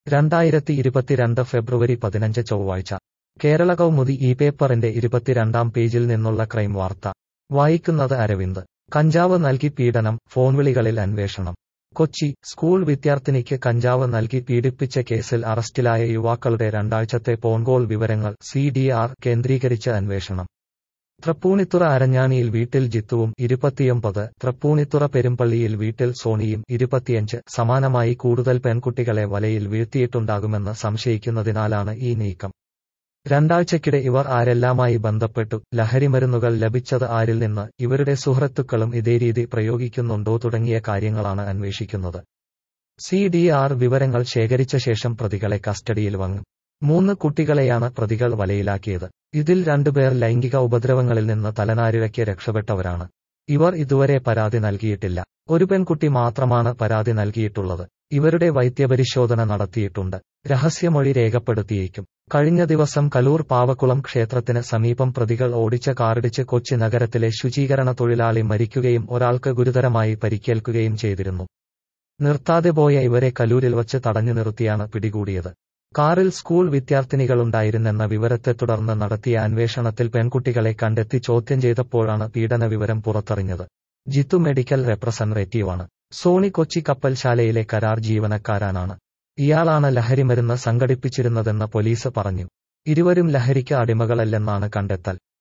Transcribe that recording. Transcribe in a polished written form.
2022 ഫെബ്രുവരി 15 ചൊവ്വാഴ്ച കേരള കൗമുദി ഈ പേപ്പറിന്റെ 22-ാം പേജിൽ നിന്നുള്ള ക്രൈം വാർത്ത വായിക്കുന്നത് അരവിന്ദ്. കഞ്ചാവ് നൽകി പീഡനം, ഫോൺവിളികളിൽ അന്വേഷണം. കൊച്ചി, സ്കൂൾ വിദ്യാർത്ഥിനിക്ക് കഞ്ചാവ് നൽകി പീഡിപ്പിച്ച കേസിൽ അറസ്റ്റിലായ യുവാക്കളുടെ രണ്ടാഴ്ചത്തെ ഫോൺകോൾ വിവരങ്ങൾ CDR കേന്ദ്രീകരിച്ച് അന്വേഷണം. തൃപ്പൂണിത്തുറ അരഞ്ഞാണിയിൽ വീട്ടിൽ ജിത്തുവും 29, തൃപ്പൂണിത്തുറ പെരുമ്പള്ളിയിൽ വീട്ടിൽ സോണിയും 25 സമാനമായി കൂടുതൽ പെൺകുട്ടികളെ വലയിൽ വീഴ്ത്തിയിട്ടുണ്ടാകുമെന്ന് സംശയിക്കുന്നതിനാലാണ് ഈ നീക്കം. രണ്ടാഴ്ചക്കിടെ ഇവർ ആരെല്ലാമായി ബന്ധപ്പെട്ടു, ലഹരിമരുന്നുകൾ ലഭിച്ചത് ആരിൽ നിന്ന്, ഇവരുടെ സുഹൃത്തുക്കളും ഇതേ രീതി പ്രയോഗിക്കുന്നുണ്ടോ തുടങ്ങിയ കാര്യങ്ങളാണ് അന്വേഷിക്കുന്നത്. CDR വിവരങ്ങൾ ശേഖരിച്ച ശേഷം പ്രതികളെ കസ്റ്റഡിയിൽ വാങ്ങും. 3 കുട്ടികളെയാണ് പ്രതികൾ വലയിലാക്കിയത്. ഇതിൽ 2 പേർ ലൈംഗിക ഉപദ്രവങ്ങളിൽ നിന്ന് തലനാരിഴയ്ക്ക് രക്ഷപ്പെട്ടവരാണ്. ഇവർ ഇതുവരെ പരാതി നൽകിയിട്ടില്ല. ഒരു പെൺകുട്ടി മാത്രമാണ് പരാതി നൽകിയിട്ടുള്ളത്. ഇവരുടെ വൈദ്യപരിശോധന നടത്തിയിട്ടുണ്ട്. രഹസ്യമൊഴി രേഖപ്പെടുത്തിയേക്കും. കഴിഞ്ഞ ദിവസം കലൂർ പാവക്കുളം ക്ഷേത്രത്തിന് സമീപം പ്രതികൾ ഓടിച്ച കാറിടിച്ച് കൊച്ചി നഗരത്തിലെ ശുചീകരണ തൊഴിലാളി മരിക്കുകയും ഒരാൾക്ക് ഗുരുതരമായി പരിക്കേൽക്കുകയും ചെയ്തിരുന്നു. നിർത്താതെ പോയ ഇവരെ കലൂരിൽ വച്ച് തടഞ്ഞു നിർത്തിയാണ് പിടികൂടിയത്. കാറിൽ സ്കൂൾ വിദ്യാർത്ഥിനികളുണ്ടായിരുന്നെന്ന വിവരത്തെ തുടർന്ന് നടത്തിയ അന്വേഷണത്തിൽ പെൺകുട്ടികളെ കണ്ടെത്തി ചോദ്യം ചെയ്തപ്പോഴാണ് പീഡന വിവരം പുറത്തറിഞ്ഞത്. ജിത്തു മെഡിക്കൽ റെപ്രസെന്റേറ്റീവാണ്. സോണി കൊച്ചി കപ്പൽശാലയിലെ കരാർ ജീവനക്കാരനാണ്. ഇയാളാണ് ലഹരിമരുന്ന് സംഘടിപ്പിച്ചിരുന്നതെന്ന് പോലീസ് പറഞ്ഞു. ഇരുവരും ലഹരിക്ക് അടിമകളല്ലെന്നാണ് കണ്ടെത്തൽ.